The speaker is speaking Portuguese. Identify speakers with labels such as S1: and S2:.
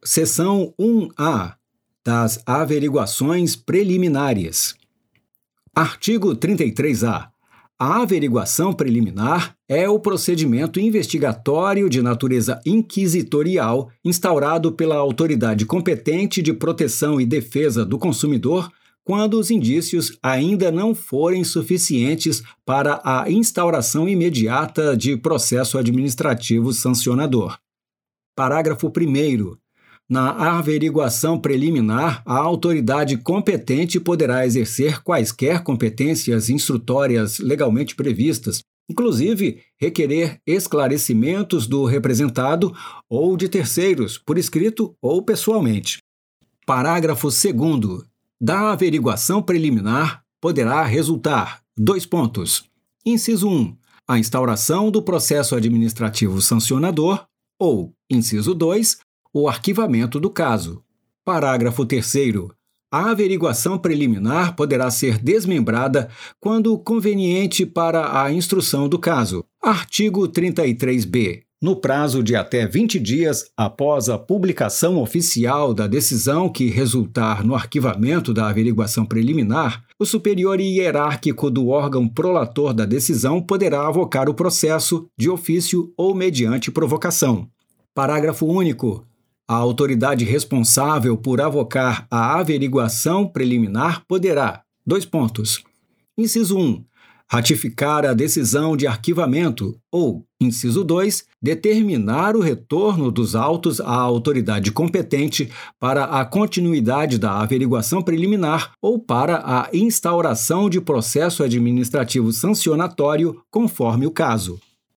S1: Seção 1A das averiguações preliminares. Artigo 33-A. A averiguação preliminar é o procedimento investigatório de natureza inquisitorial instaurado pela autoridade competente de proteção e defesa do consumidor quando os indícios ainda não forem suficientes para a instauração imediata de processo administrativo sancionador. Parágrafo 1º. Na averiguação preliminar, a autoridade competente poderá exercer quaisquer competências instrutórias legalmente previstas, inclusive requerer esclarecimentos do representado ou de terceiros, por escrito ou pessoalmente. Parágrafo 2º. Da averiguação preliminar poderá resultar: Inciso 1. A instauração do processo administrativo sancionador ou, inciso 2, o arquivamento do caso. Parágrafo 3º. A averiguação preliminar poderá ser desmembrada quando conveniente para a instrução do caso. Artigo 33b. No prazo de até 20 dias após a publicação oficial da decisão que resultar no arquivamento da averiguação preliminar, o superior hierárquico do órgão prolator da decisão poderá avocar o processo de ofício ou mediante provocação. Parágrafo único. A autoridade responsável por avocar a averiguação preliminar poderá: Inciso 1. Ratificar a decisão de arquivamento ou, inciso 2, determinar o retorno dos autos à autoridade competente para a continuidade da averiguação preliminar ou para a instauração de processo administrativo sancionatório, conforme o caso.